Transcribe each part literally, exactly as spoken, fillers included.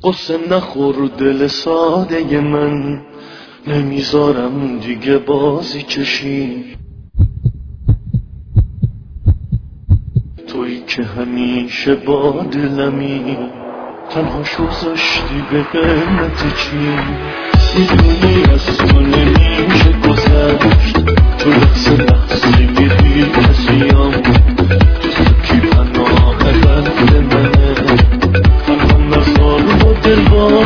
قصه نخور دل ساده من، نمیذارم دیگه بازی کشی. تویی که همیشه با دلمی، تنها شوزشتی به قیمت چی. میدونی از تو نمیشه گذشت، تو لحظه لحظه میری کسیم. تو کی پناه قلب منه، تنها نزار با دل با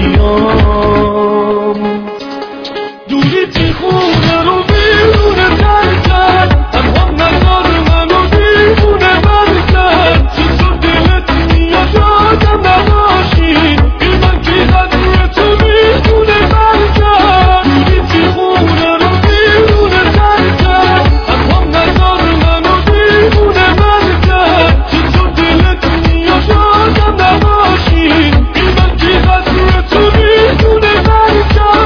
هزیم. دوری تی خونه رو بیرونه ترکن، تنها نزار منو بیرونه برکن. تو تو دلت میاد یادم نباشی، بی من کی قدر تو میدونه برکن. دوری تی خونه رو بیرونه ترکن، تنها نزار منو بیرونه برکن. تو تو دلت میاد یادم نباشی، بی من کی قدر تو میدونه برکن.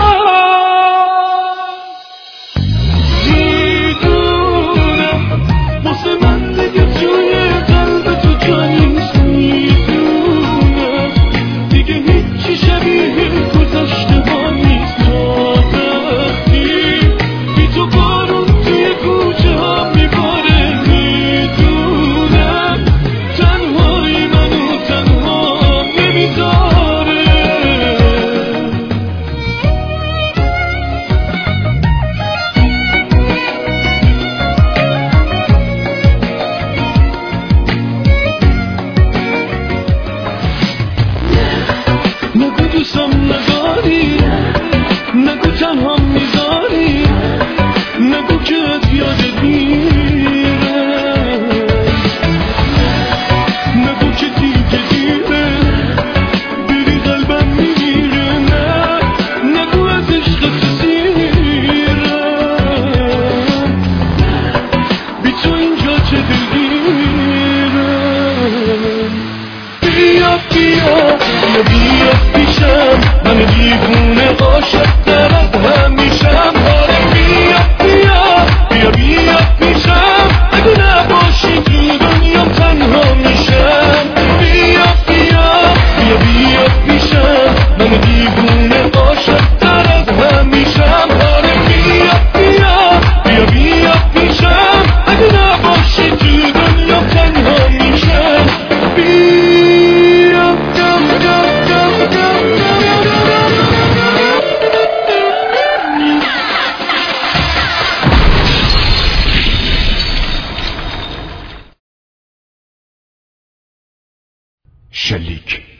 نگو دوستم نداری، نگو تنها میذاری، نگو که از یادت میره، نگو که دیگه دیره، بری قلبم میمیره. نه نگو از عشقت سیره، بی تو اینجا چه دلگیره. بیا بیا بیا بیا پیشم، من دیوونه عاشق طرف همیشم. آره بیا بیا بیا بیا پیشم، اگه نباشی تو دنیام تنها میشم. بیا بیا بیا بیا پیشم، من دیوونه عاشق طرف همیشم. آره بیا بیا بیا بیا پیشم، اگه نباشی تو دنیام تنها میشم. بیا شلیک